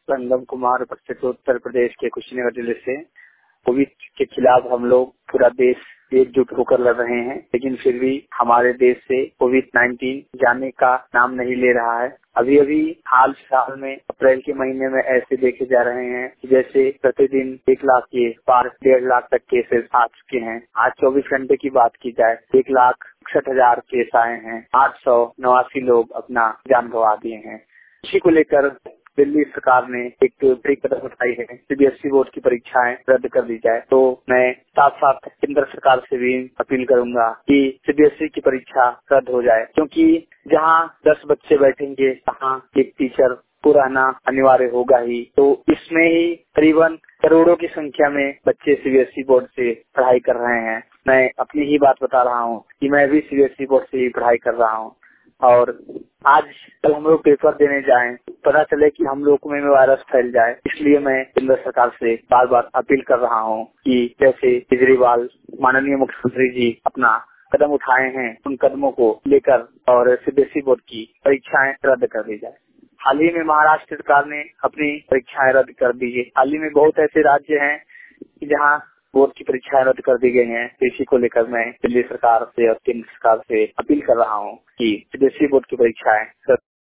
संगम कुमार उपस्थित उत्तर प्रदेश के कुशीनगर जिले से। कोविड के खिलाफ हम लोग पूरा देश एकजुट होकर लड़ रहे हैं, लेकिन फिर भी हमारे देश से कोविड-19 जाने का नाम नहीं ले रहा है। अभी अभी हाल फिलहाल में अप्रैल के महीने में ऐसे देखे जा रहे हैं कि जैसे प्रतिदिन 1 लाख के पार 1.5 लाख तक केसेस आ चुके हैं। आज 24 घंटे की बात की जाए 1,61,000 केस आए हैं। 889 लोग अपना जान गंवा दिए हैं। इसी को लेकर दिल्ली सरकार ने एक बड़ी कदम उठाई है, सीबीएसई बोर्ड की परीक्षाएं रद्द कर दी जाए। तो मैं साथ साथ केंद्र सरकार से भी अपील करूंगा कि सीबीएसई की परीक्षा रद्द हो जाए, क्योंकि जहां 10 बच्चे बैठेंगे वहां एक टीचर को रहना अनिवार्य होगा ही। तो इसमें ही करीबन करोड़ों की संख्या में बच्चे सीबीएसई बोर्ड से पढ़ाई कर रहे हैं। मैं अपनी ही बात बता रहा हूँ कि मैं भी सीबीएसई बोर्ड से ही पढ़ाई कर रहा हूँ, और आज कल हम लोग पेपर देने जाएं, पता चले कि हम लोग में वायरस फैल जाए। इसलिए मैं केंद्र सरकार से बार बार अपील कर रहा हूं कि जैसे केजरीवाल माननीय मुख्यमंत्री जी अपना कदम उठाए हैं, उन कदमों को लेकर और सीबीएसई बोर्ड की परीक्षाएं रद्द कर दी जाए। हाल ही में महाराष्ट्र सरकार ने अपनी परीक्षाएं रद्द कर दी है। हाल ही में बहुत ऐसे राज्य हैं कि जहां बोर्ड की परीक्षाएं रद्द कर दी गई हैं। इसी को लेकर मैं दिल्ली सरकार से और केंद्र सरकार से अपील कर रहा हूं कि सीबीएसई बोर्ड की परीक्षाएं